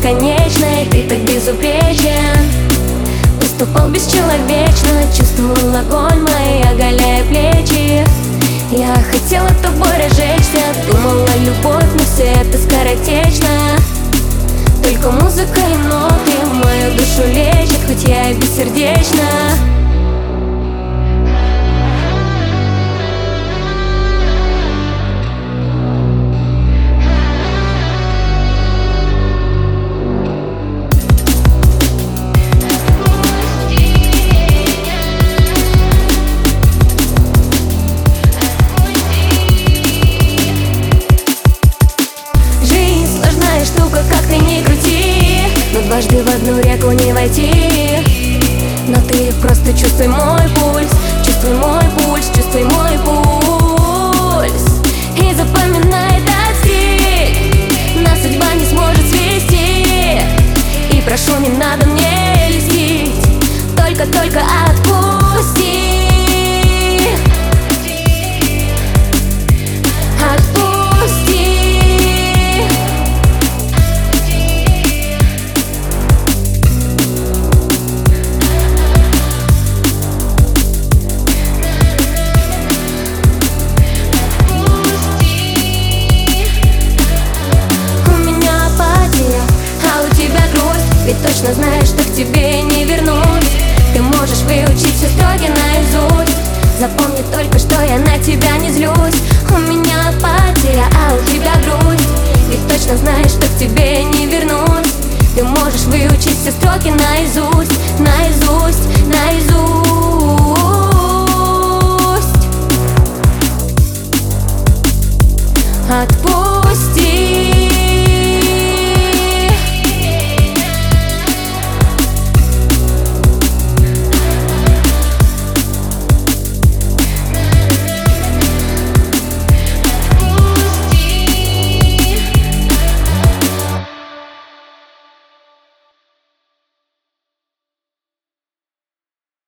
бесконечной. Ты так безупречен, поступал бесчеловечно. Чувствовал огонь мои, оголяя плечи. Я хотела тобой разжечься, думала, любовь, но все это скоротечно. Только музыка и ноты в мою душу лечат, хоть я и бессердечна. Дважды в одну реку не войти, но ты просто чувствуй мой пульс, чувствуй мой пульс, чувствуй мой пульс. И запоминай этот стиль, нас судьба не сможет свести. И прошу, не надо мне льстить, только отпусти. Ведь точно знаешь, что к тебе не вернусь. Ты можешь выучить все строки наизусть. Запомни только, что я на тебя не злюсь. У меня апатия, а у тебя грусть. Ведь точно знаешь, что к тебе не вернусь. Ты можешь выучить все строки наизусть, наизусть, наизусть. Отпусти.